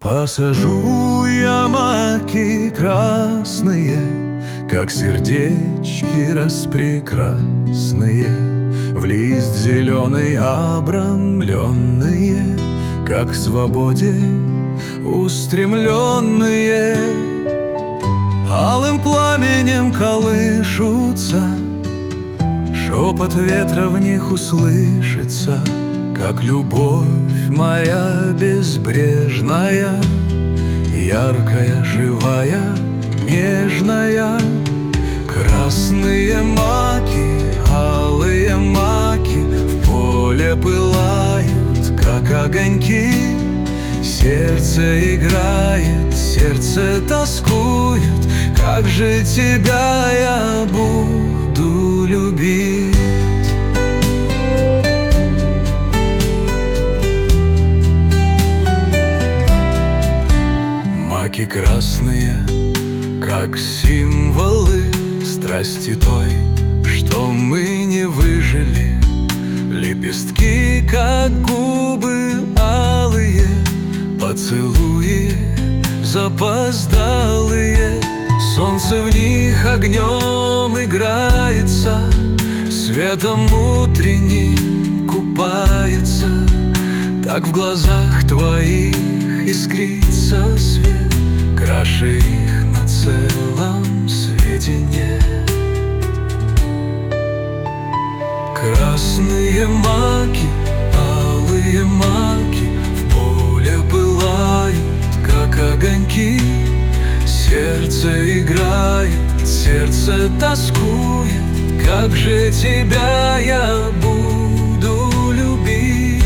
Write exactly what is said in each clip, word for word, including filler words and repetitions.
Посажу я маки красные, как сердечки распрекрасные, в лист зеленый обрамленные, как к свободе устремленные. Алым пламенем колышутся, шепот ветра в них услышится, как любовь моя безбрежная, яркая, живая, нежная. Красные маки, алые маки в поле пылают, как огоньки. Сердце играет, сердце тоскует, как же тебя я буду любить? Маки красные, как символы страсти той, что мы не выжили. Лепестки, как губы алые, поцелуи запоздалые. Солнце в них огнем играется, светом утренним купается. Так в глазах твоих искрится свет, краше их на целом свете нет. Красные маки, алые маки в поле пылают, как огоньки. Сердце играет, сердце тоскует, как же тебя я буду любить?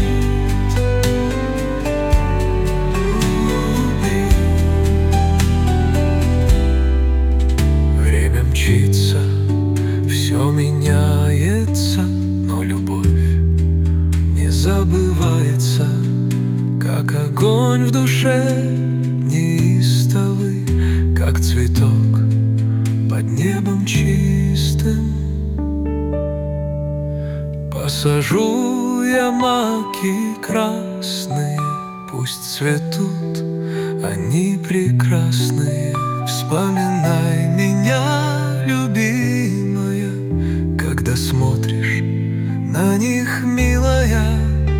Время мчится, все меняется, но любовь не забывается, как огонь в душе неистовый, как цветок под небом чистым. Посажу я маки красные, пусть цветут они прекрасные. Вспоминай меня, любимая, когда смотришь на них, милая.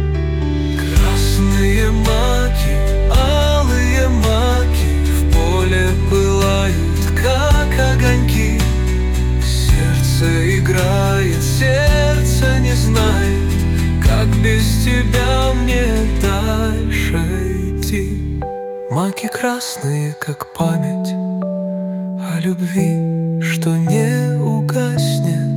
Красные маки, алые маки в поле пылают, как огоньки. Сердце играет, сердце не знает, как без тебя мне дальше идти. Маки красные, как память о любви, что не угаснет.